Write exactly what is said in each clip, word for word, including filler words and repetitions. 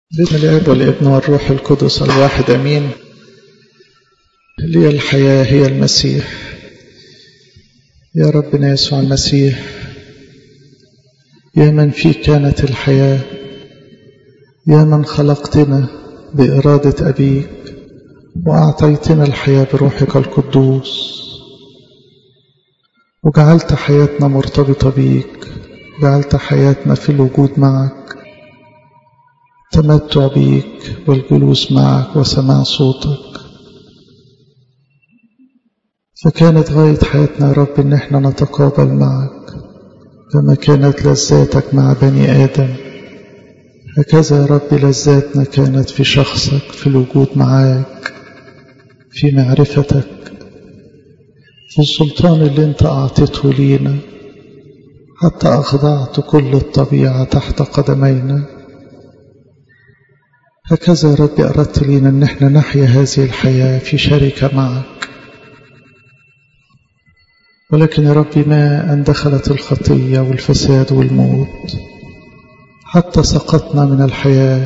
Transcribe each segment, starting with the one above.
بسم الاب والابن والروح القدس الواحد امين. لي الحياه هي المسيح. يا ربنا يسوع المسيح، يا من فيك كانت الحياه، يا من خلقتنا باراده ابيك واعطيتنا الحياه بروحك القدوس، وجعلت حياتنا مرتبطه بيك، جعلت حياتنا في الوجود معك، التمتع بيك والجلوس معك وسماع صوتك. فكانت غاية حياتنا يا رب إن احنا نتقابل معك كما كانت لذاتك مع بني آدم، هكذا يا رب لذاتنا كانت في شخصك، في الوجود معاك، في معرفتك، في السلطان اللي انت أعطيته لينا، حتى أخضعت كل الطبيعة تحت قدمينا. هكذا يا رب أردت لينا أن احنا نحيا هذه الحياة في شركة معك. ولكن يا رب ما أن دخلت الخطية والفساد والموت حتى سقطنا من الحياة،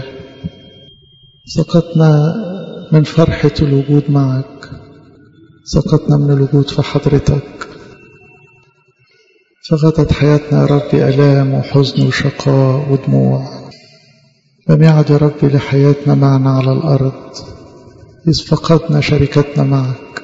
سقطنا من فرحة الوجود معك، سقطنا من الوجود في حضرتك، فغدت حياتنا يا رب ألام وحزن وشقاء ودموع. لم يعد يا رب لحياتنا معنا على الأرض إذ فقدنا شركتنا معك،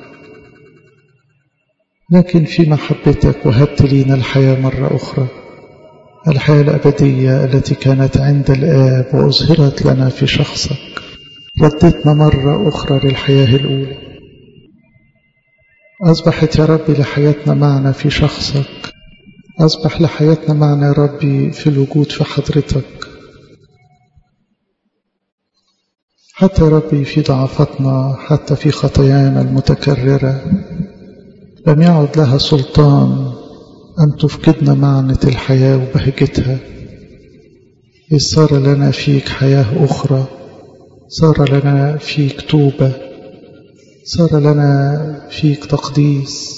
لكن في محبتك وهبت لينا الحياة مرة أخرى، الحياة الأبدية التي كانت عند الآب وأظهرت لنا في شخصك. ردتنا مرة أخرى للحياة الأولى، أصبحت يا رب لحياتنا معنا في شخصك، أصبح لحياتنا معنا يا رب في الوجود في حضرتك. حتى يا ربي في ضعفتنا، حتى في خطايانا المتكررة لم يعد لها سلطان أن تفقدنا معنى الحياة وبهجتها، إذ صار لنا فيك حياة أخرى، صار لنا فيك توبة، صار لنا فيك تقديس.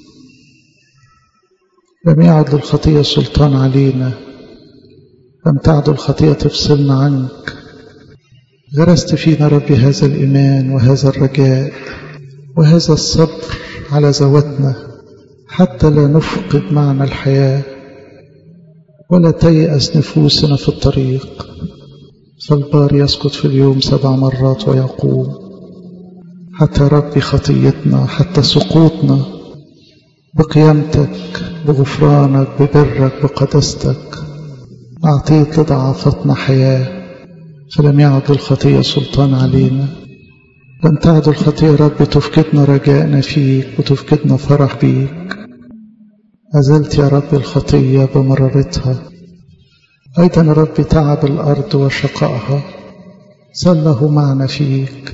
لم يعد للخطية سلطان علينا، لم تعد الخطية تفصلنا عنك. غرست فينا ربي هذا الإيمان وهذا الرجاء وهذا الصبر على ذواتنا، حتى لا نفقد معنى الحياة ولا تيأس نفوسنا في الطريق. فالبار يسقط في اليوم سبع مرات ويقوم. حتى ربي خطيتنا، حتى سقوطنا بقيامتك، بغفرانك، ببرك، بقدستك أعطيت لضعافتنا حياة، فلم يعد الخطية سلطان علينا. لم تعد الخطية رب تفقدنا رجائنا فيك وتفقدنا فرح بيك. أزلت يا رب الخطية بمرارتها، أيضا يا رب تعب الأرض وشقائها صله معنا فيك.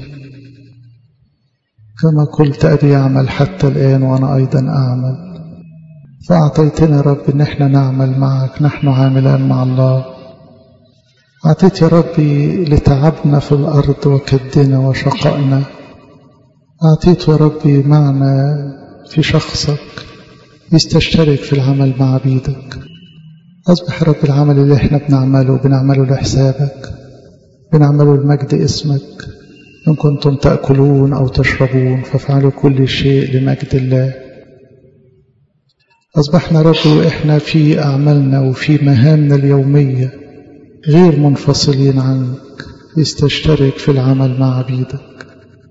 كما قلت أبي يعمل حتى الآن وأنا أيضا أعمل، فأعطيتنا يا رب إن احنا نعمل معك، نحن عاملان مع الله. أعطيت يا ربي لتعبنا في الأرض وكدنا وشقائنا، أعطيت يا ربي معنا في شخصك يستشترك في العمل مع بيدك. أصبح رب العمل اللي احنا بنعمله بنعمله لحسابك، بنعمله لمجد اسمك. إن كنتم تأكلون أو تشربون فافعلوا كل شيء لمجد الله. أصبحنا رب وإحنا في أعمالنا وفي مهامنا اليومية غير منفصلين عنك، يستشترك في العمل مع عبيدك.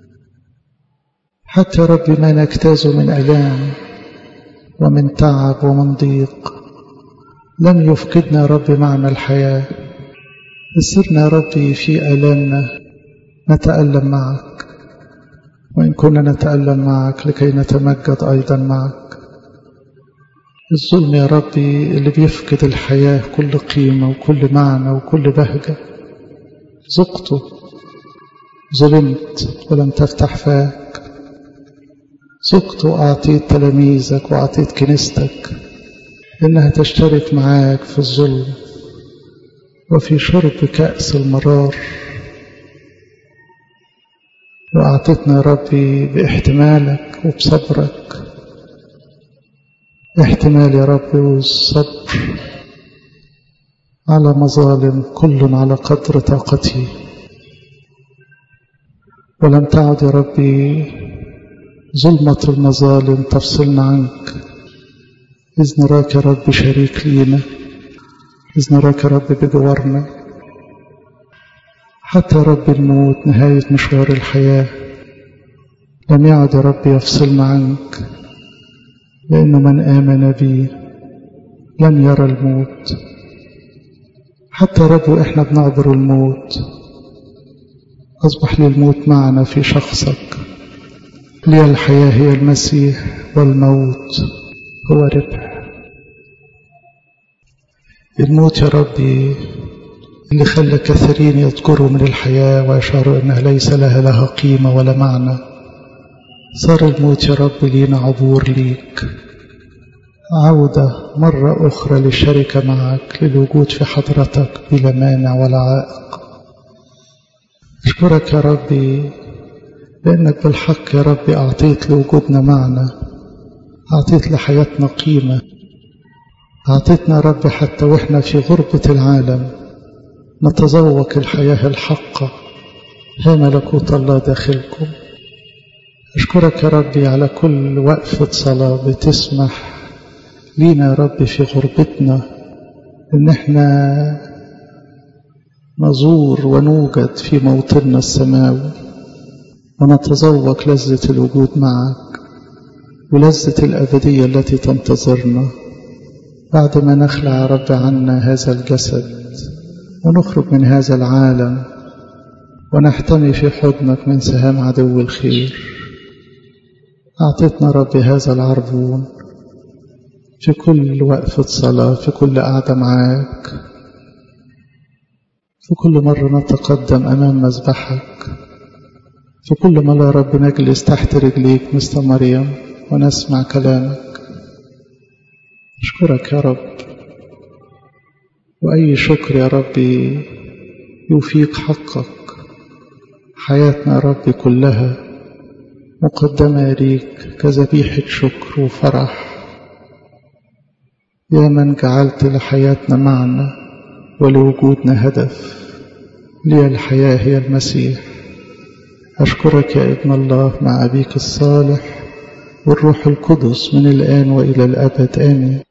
حتى ربي ما نجتاز من ألام ومن تعب ومن ضيق لم يفقدنا ربي معنى الحياة. صرنا ربي في ألامنا نتألم معك، وإن كنا نتألم معك لكي نتمجد أيضا معك. الظلم يا ربي اللي بيفقد الحياة كل قيمة وكل معنى وكل بهجة ذقته، ظلمت ولم تفتح فاك، ذقته وأعطيت تلاميذك وأعطيت كنيستك إنها تشترك معاك في الظلم وفي شرب كأس المرار. وأعطيتنا يا ربي باحتمالك وبصبرك، احتمال يا رب والصبر على مظالم كل على قدر طاقته. ولم تعد يا ربي ظلمة المظالم تفصلنا عنك، إذ نراك يا رب شريك لينا، إذ نراك يا رب بجوارنا. حتى يا رب الموت نهاية مشوار الحياة لم يعد يا رب يفصلنا عنك، لأنه من آمن بي لن يرى الموت. حتى يا رب وإحنا بنعبر الموت أصبح لي الموت معنا في شخصك. لي الحياة هي المسيح والموت هو ربح. الموت يا ربي اللي خلى كثيرين يذكروا من الحياة ويشعروا أنها ليس لها لها قيمة ولا معنى، صار الموت يا رب لينا عبور ليك، عودة مرة أخرى للشركة معك، للوجود في حضرتك بلا مانع ولا عائق. أشكرك يا ربي لأنك بالحق يا ربي أعطيت لوجودنا معنى، أعطيت لحياتنا قيمة، أعطيتنا يا رب حتى وإحنا في غربة العالم نتذوق الحياة الحقة، ها ملكوت الله داخلكم. أشكرك يا ربي على كل وقفة صلاة بتسمح لينا يا رب في غربتنا إن احنا نزور ونوجد في موطننا السماوي ونتذوق لذة الوجود معك ولذة الأبدية التي تنتظرنا بعد ما نخلع يا رب عنا هذا الجسد ونخرج من هذا العالم ونحتمي في حضنك من سهام عدو الخير. أعطيتنا رب هذا العربون في كل وقفة صلاة، في كل قعدة معاك، في كل مرة نتقدم أمام مذبحك، في كل مرة يا رب نجلس تحت رجليك مثل مريم ونسمع كلامك. أشكرك يا رب، وأي شكر يا ربي يوفيك حقك. حياتنا يا ربي كلها مقدمة ليك كذبيحة شكر وفرح، يا من جعلت لحياتنا معنى ولوجودنا هدف. لي الحياة هي المسيح. أشكرك يا ابن الله مع أبيك الصالح والروح القدس من الآن وإلى الأبد آمين.